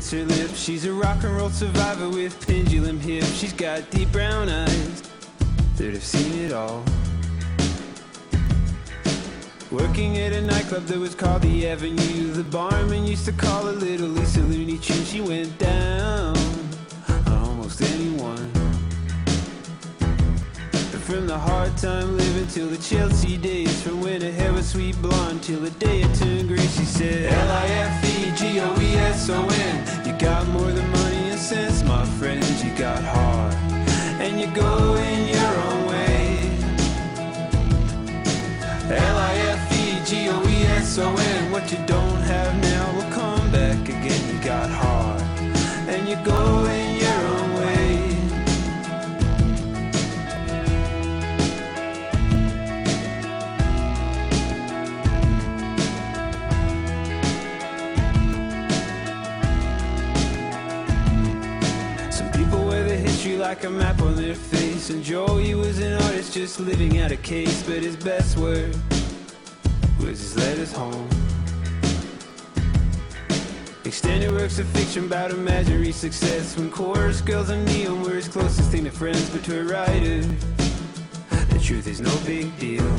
bits her lips. She's a rock and roll survivor with pendulum hips. She's got deep brown eyes that have seen it all. Working at a nightclub that was called the Avenue. The barman used to call her Little Lisa Looney Tune. She went down on almost anyone. From the hard time living till the Chelsea days. From when her hair was sweet blonde till the day it turned gray. She said Lifegoson. You got more than money and sense, my friend. You got heart and you go in your own way. Lifegoson. What you don't have now will come back again. You got heart and you go in your own way. Like a map on their face. And Joey was an artist just living out a case. But his best work was his letters home. Extended works of fiction about imaginary success. When chorus girls and neon were his closest thing to friends. But to a writer, the truth is no big deal.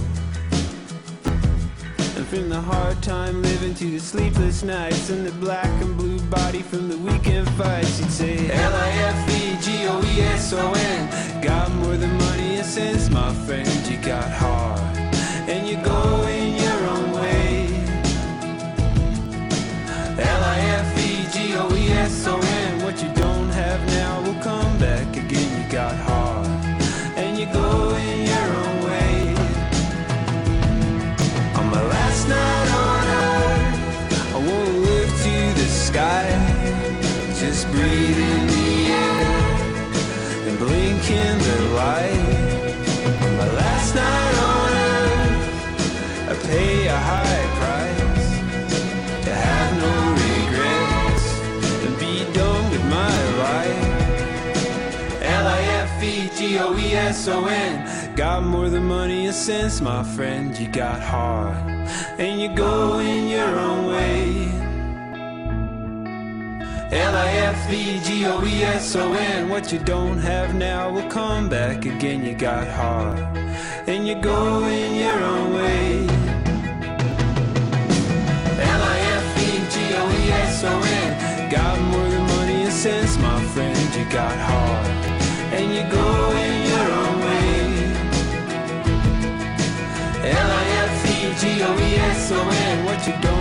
And from the hard time living to the sleepless nights and the black and blue body from the weekend fights, he'd say Lifegoson. Got more than money and sense, my friend. You got heart and you go in your own way. Lifegoson. What you don't have now will come back again. You got heart and you go in your own way. On my last night on earth, I wanna live to the sky. Just breathe in the air and blink in the light. On my last night on earth, I pay a high price to have no regrets and be done with my life. Lifegoson. Got more than money and sense, my friend. You got heart and you go in your own way. Lifegoson. What you don't have now will come back again. You got heart and you go in your own way. Lifegoson. Got more than money and sense, my friend. You got heart and you go in your own way. Lifegoson. What you don't